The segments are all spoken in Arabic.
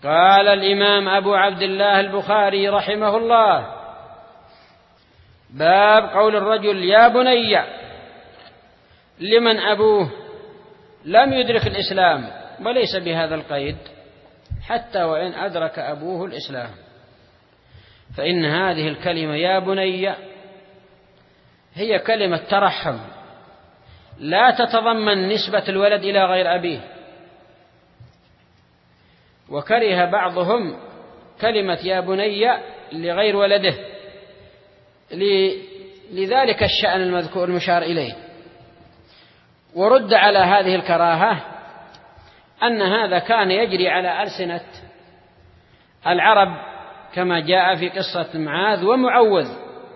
قال الإمام أبو عبد الله البخاري رحمه الله: باب قول الرجل يا بني لمن أبوه لم يدرك الإسلام، وليس بهذا القيد حتى وإن أدرك أبوه الإسلام، فإن هذه الكلمة يا بني هي كلمة ترحم، لا تتضمن نسبة الولد إلى غير أبيه. وكره بعضهم كلمة يا بني لغير ولده لذلك الشأن المذكور المشار إليه، ورد على هذه الكراهة أن هذا كان يجري على ألسنة العرب كما جاء في قصة معاذ ومعوذ،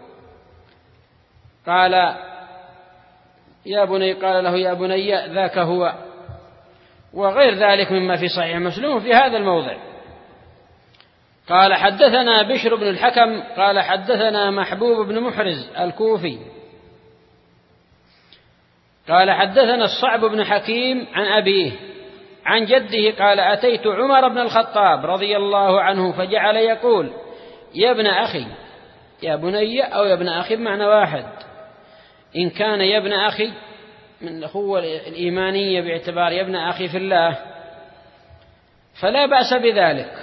قال يا بني، قال له يا بني ذاك هو، وغير ذلك مما في صحيح مسلم في هذا الموضع. قال حدثنا بشر بن الحكم قال حدثنا محبوب بن محرز الكوفي قال حدثنا الصعب بن حكيم عن أبيه عن جده قال أتيت عمر بن الخطاب رضي الله عنه فجعل يقول يا ابن أخي، يا بني أو يا ابن أخي بمعنى واحد، إن كان يا ابن أخي من الأخوة الإيمانية باعتبار يا ابن أخي في الله فلا بأس بذلك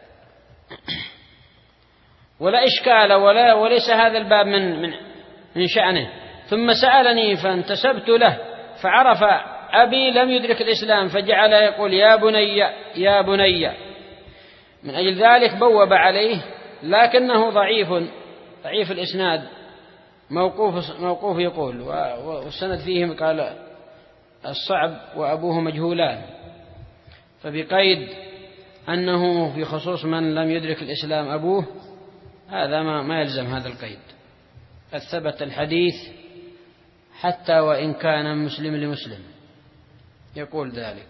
ولا إشكال وليس هذا الباب من شأنه. ثم سألني فانتسبت له فعرف أبي لم يدرك الإسلام فجعل يقول يا بني يا بني، من أجل ذلك بوب عليه، لكنه ضعيف الإسناد، موقوف يقول، والسند فيه قال الصعب وأبوه مجهولان، فبقيد أنه في خصوص من لم يدرك الإسلام أبوه هذا ما يلزم هذا القيد. قد ثبت الحديث حتى وإن كان مسلم لمسلم يقول ذلك.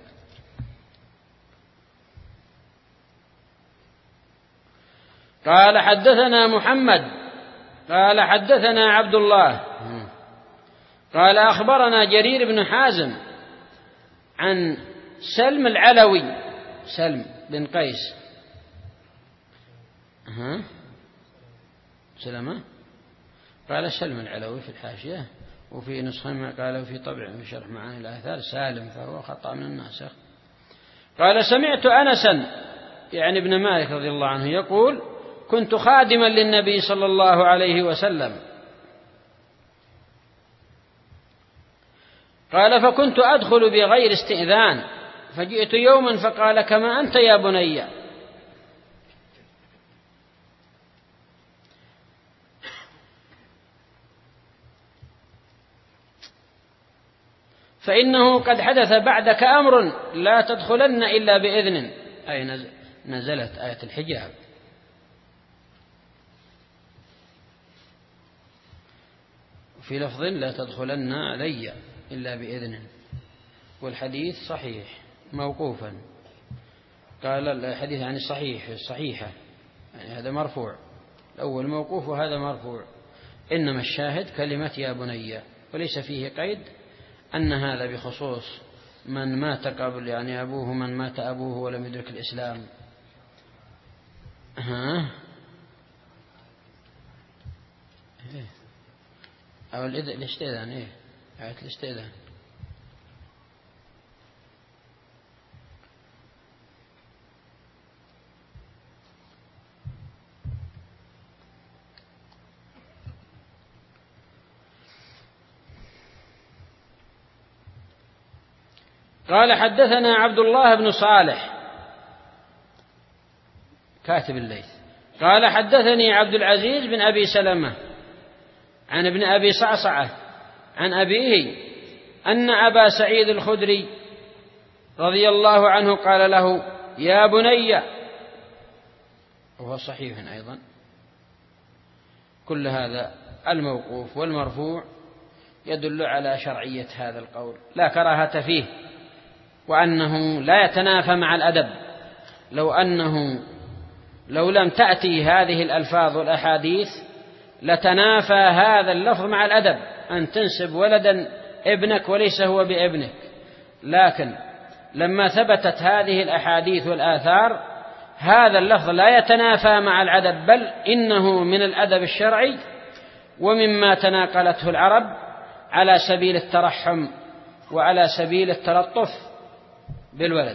قال حدثنا محمد قال حدثنا عبد الله قال أخبرنا جرير بن حازم عن سلم العلوي، سلم بن قيس سلمة، قال سلم العلوي في الحاشية، وفي نسخة قال في طبع في شرح معاني الآثار سالم، فهو خطأ من الناسخ. قال سمعت أنسا يعني ابن مالك رضي الله عنه يقول كنت خادما للنبي صلى الله عليه وسلم، قال فكنت أدخل بغير استئذان فجئت يوما فقال كما أنت يا بني، فإنه قد حدث بعدك أمر لا تدخلن إلا بإذن، أي نزلت آية الحجاب. في لفظ لا تدخلن علي إلا بإذن، والحديث صحيح موقوفا، قال الحديث عن الصحيح الصحيحة، يعني هذا مرفوع، الأول موقوف وهذا مرفوع، إنما الشاهد كلمة يا بني، وليس فيه قيد أن هذا بخصوص من مات قبل يعني أبوه، من مات أبوه ولم يدرك الإسلام. أو الاستئذان، آية الاستئذان. قال حدثنا عبد الله بن صالح كاتب الليث قال حدثني عبد العزيز بن أبي سلمة عن ابن أبي صعصعة عن أبيه أن أبا سعيد الخدري رضي الله عنه قال له يا بني، وهو صحيح أيضا. كل هذا الموقوف والمرفوع يدل على شرعية هذا القول، لا كراهة فيه، وأنه لا يتنافى مع الأدب. لو لم تأتي هذه الألفاظ والأحاديث لتنافى هذا اللفظ مع الأدب، أن تنسب ولدا ابنك وليس هو بابنك، لكن لما ثبتت هذه الأحاديث والآثار هذا اللفظ لا يتنافى مع العدب، بل إنه من الأدب الشرعي ومما تناقلته العرب على سبيل الترحم وعلى سبيل التلطف بالولد.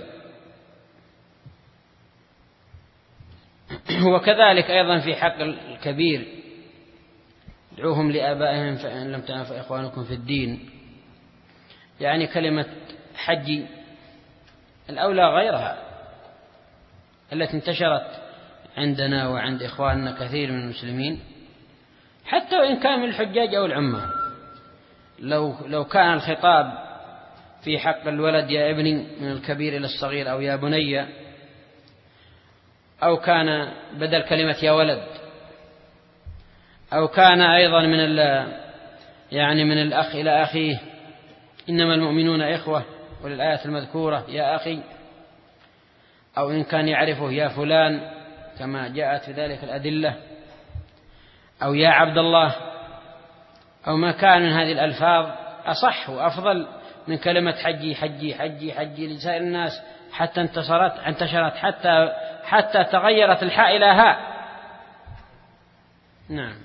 وكذلك أيضا في حق الكبير: ادعوهم لآبائهم فإن لم تنفع فإخوانكم في الدين. يعني كلمة حج الأولى غيرها التي انتشرت عندنا وعند إخواننا كثير من المسلمين، حتى وإن كان من الحجاج أو العمال. لو كان الخطاب في حق الولد يا ابني من الكبير إلى الصغير، أو يا بني، أو كان بدل كلمة يا ولد، أو كان أيضا من الأخ إلى أخيه، إنما المؤمنون إخوة، وللآية المذكورة يا أخي، أو إن كان يعرفه يا فلان كما جاءت في ذلك الأدلة، أو يا عبد الله، أو ما كان من هذه الألفاظ أصح وأفضل من كلمة حجي حجي حجي حجي لسائر الناس، حتى انتشرت حتى تغيرت الحاء إلى هاء. نعم.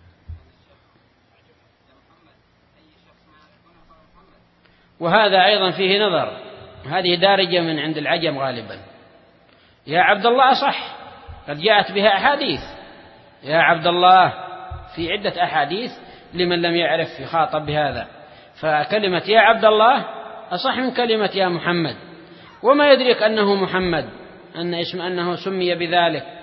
وهذا أيضا فيه نظر، هذه دارجة من عند العجم غالبا. يا عبد الله أصح، قد جاءت بها أحاديث، يا عبد الله في عدة أحاديث لمن لم يعرف يخاطب بهذا. فكلمة يا عبد الله أصح من كلمة يا محمد. وما يدرك أنه محمد، أنه سمي بذلك